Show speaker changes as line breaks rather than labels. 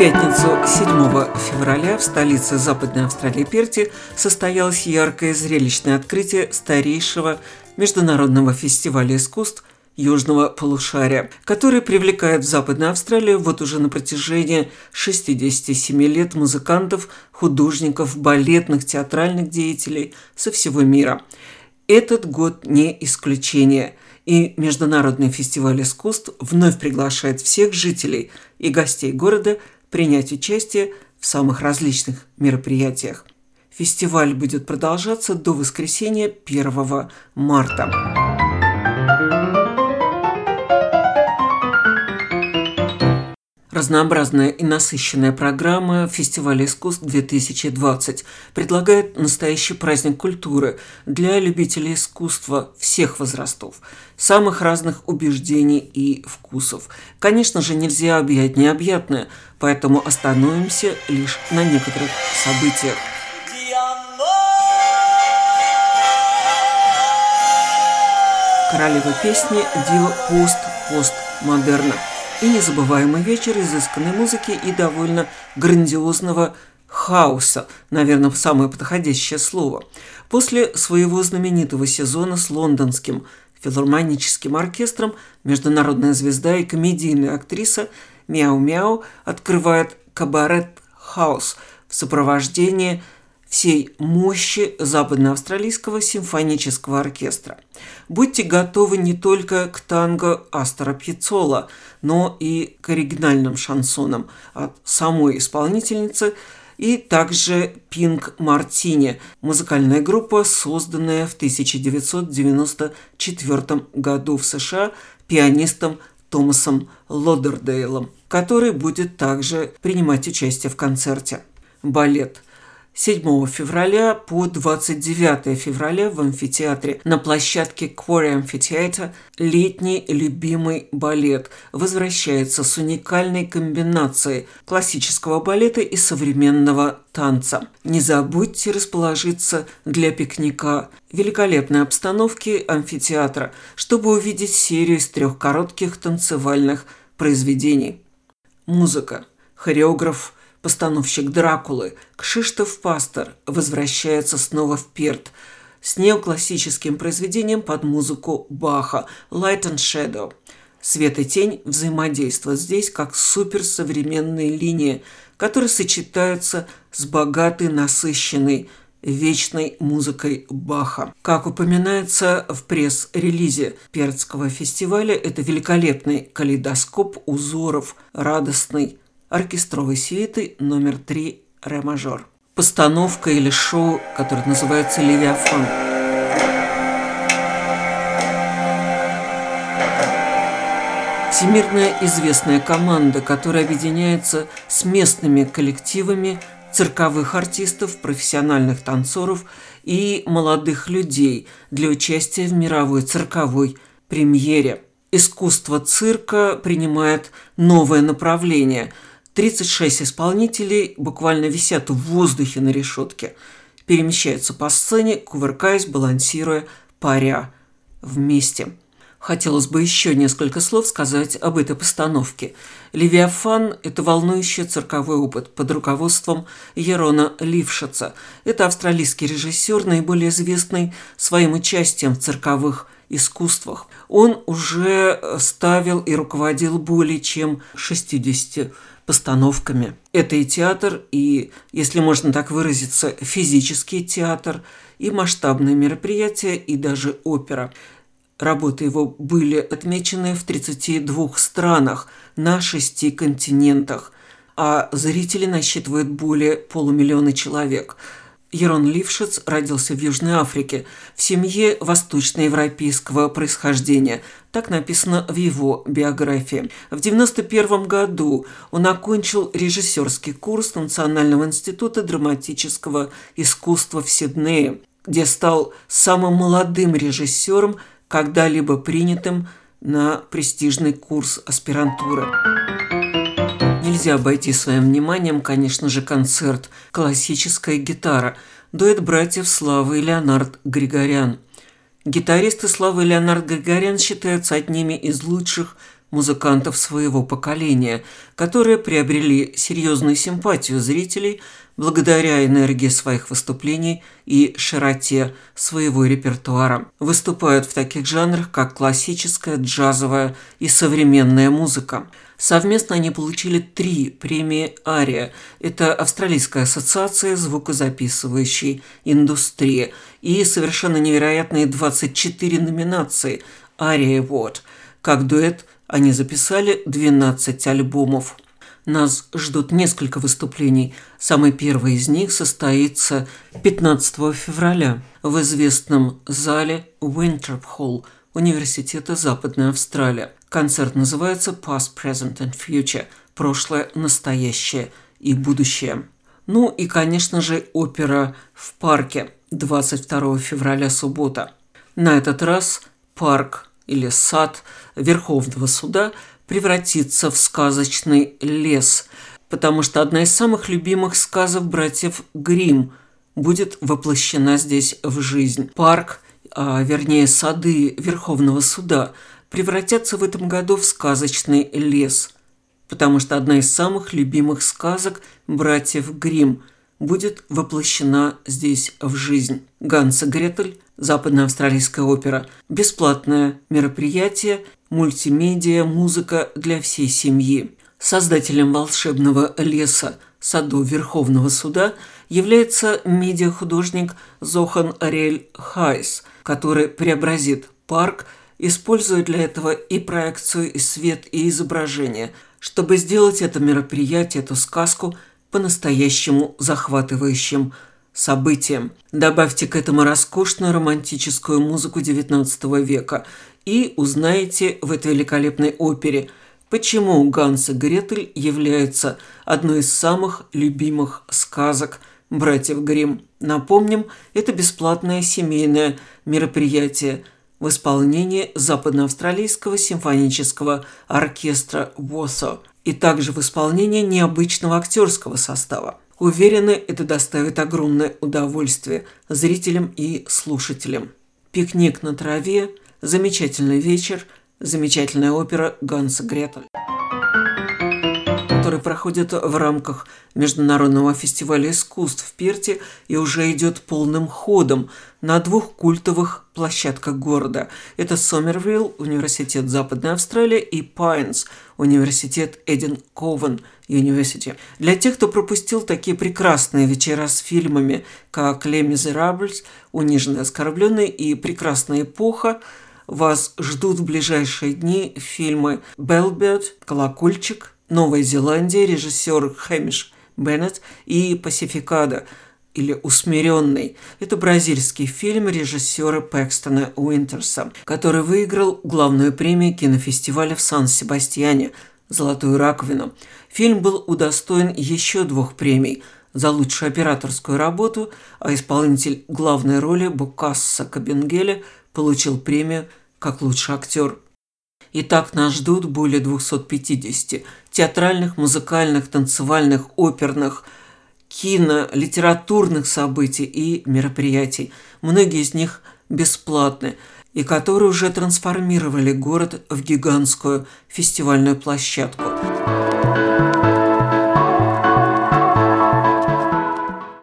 пятницу 7 февраля в столице Западной Австралии Перте состоялось яркое зрелищное открытие старейшего международного фестиваля искусств Южного полушария, который привлекает в Западную Австралию вот уже на протяжении 67 лет музыкантов, художников, балетных, театральных деятелей со всего мира. Этот год не исключение, и Международный фестиваль искусств вновь приглашает всех жителей и гостей города принять участие в самых различных мероприятиях. Фестиваль будет продолжаться до воскресенья 1 марта. Разнообразная и насыщенная программа фестиваля искусств 2020 предлагает настоящий праздник культуры для любителей искусства всех возрастов, самых разных убеждений и вкусов. Конечно же, нельзя объять необъятное, поэтому остановимся лишь на некоторых событиях. Королева песни Дио постмодерна. И незабываемый вечер изысканной музыки и довольно грандиозного хаоса, наверное, самое подходящее слово. После своего знаменитого сезона с лондонским филармоническим оркестром международная звезда и комедийная актриса Мяу-Мяу открывает кабарет-хаус в сопровождении всей мощи Западноавстралийского симфонического оркестра. Будьте готовы не только к танго Астора Пьяццола, но и к оригинальным шансонам от самой исполнительницы, и также Пинк Мартини, музыкальная группа, созданная в 1994 году в США пианистом Томасом Лодердейлом, который будет также принимать участие в концерте. Балет. 7 февраля по 29 февраля в амфитеатре на площадке Quarry Amphitheatre летний любимый балет возвращается с уникальной комбинацией классического балета и современного танца. Не забудьте расположиться для пикника в великолепной обстановке амфитеатра, чтобы увидеть серию из 3 коротких танцевальных произведений. Музыка. Хореограф постановщик «Дракулы» Кшиштоф Пастер возвращается снова в Перт с неоклассическим произведением под музыку Баха «Light and Shadow». Свет и тень взаимодействуют здесь как суперсовременные линии, которые сочетаются с богатой, насыщенной, вечной музыкой Баха. Как упоминается в пресс-релизе Пертского фестиваля, это великолепный калейдоскоп узоров, радостный оркестровой сюиты номер 3 ре мажор. Постановка или шоу, которое называется «Левиафан». Всемирно известная команда, которая объединяется с местными коллективами цирковых артистов, профессиональных танцоров и молодых людей для участия в мировой цирковой премьере. Искусство цирка принимает новое направление – 36 исполнителей буквально висят в воздухе на решетке, перемещаются по сцене, кувыркаясь, балансируя, паря вместе. Хотелось бы еще несколько слов сказать об этой постановке. «Левиафан» – это волнующий цирковой опыт под руководством Ярона Лившица. Это австралийский режиссер, наиболее известный своим участием в цирковых искусствах. Он уже ставил и руководил более чем 60 постановками. Это и театр, и, если можно так выразиться, физический театр, и масштабные мероприятия, и даже опера. Работы его были отмечены в 32 странах на 6 континентах, а зрители насчитывают более 500 000 человек. Ярон Лившиц родился в Южной Африке в семье восточноевропейского происхождения. Так написано в его биографии. В 1991 году он окончил режиссерский курс Национального института драматического искусства в Сиднее, где стал самым молодым режиссером, когда-либо принятым на престижный курс аспирантуры. Нельзя обойти своим вниманием, конечно же, концерт «Классическая гитара», дуэт братьев Славы и Леонард Григорян. Гитаристы Славы и Леонард Григорян считаются одними из лучших музыкантов своего поколения, которые приобрели серьезную симпатию зрителей благодаря энергии своих выступлений и широте своего репертуара. Выступают в таких жанрах, как классическая, джазовая и современная музыка. Совместно они получили 3 премии ARIA. Это Австралийская ассоциация звукозаписывающей индустрии. И совершенно невероятные 24 номинации ARIA Award. Как дуэт они записали 12 альбомов. Нас ждут несколько выступлений. Самый первый из них состоится 15 февраля в известном зале Winthrop Hall Университета Западная Австралия. Концерт называется Past, Present and Future – прошлое, настоящее и будущее. Ну и, конечно же, опера в парке 22 февраля, суббота. На этот раз парк или сад Верховного суда превратится в сказочный лес, потому что одна из самых любимых сказок братьев Гримм будет воплощена здесь в жизнь. Парк, вернее сады Верховного суда, превратятся в этом году в сказочный лес, потому что одна из самых любимых сказок братьев Гримм будет воплощена здесь в жизнь. «Ганс и Гретель», западноавстралийская опера, бесплатное мероприятие, мультимедиа, музыка для всей семьи. Создателем волшебного леса садов Верховного суда является медиахудожник Зохан Ариэль Хайс, который преобразит парк, используя для этого и проекцию, и свет, и изображение, чтобы сделать это мероприятие, эту сказку по-настоящему захватывающим событием. Добавьте к этому роскошную романтическую музыку XIX века и узнаете в этой великолепной опере, почему «Ганс и Гретель» является одной из самых любимых сказок братьев Гримм. Напомним, это бесплатное семейное мероприятие в исполнении Западноавстралийского симфонического оркестра WOSO и также в исполнении необычного актерского состава. Уверены, это доставит огромное удовольствие зрителям и слушателям. Пикник на траве, замечательный вечер, замечательная опера «Ганс и Гретель», который проходит в рамках Международного фестиваля искусств в Перте и уже идет полным ходом на 2 культовых площадках города. Это Сомервилл, Университет Западной Австралии, и Пайнс, Университет Эдин Ковен University. Для тех, кто пропустил такие прекрасные вечера с фильмами, как «Les Miserables», «Униженный, оскорбленный» и «Прекрасная эпоха», вас ждут в ближайшие дни фильмы «Белберт», «Колокольчик», «Новая Зеландия», режиссер Хэмиш Беннет, и «Пасификада» или «Усмиренный». Это бразильский фильм режиссера Пэкстона Уинтерса, который выиграл главную премию кинофестиваля в Сан-Себастьяне «Золотую раковину». Фильм был удостоен еще 2 премий за лучшую операторскую работу, а исполнитель главной роли Бокассо Кабенгеле получил премию как лучший актер. Итак, нас ждут более 250 театральных, музыкальных, танцевальных, оперных, кино, литературных событий и мероприятий. Многие из них бесплатны, и которые уже трансформировали город в гигантскую фестивальную площадку.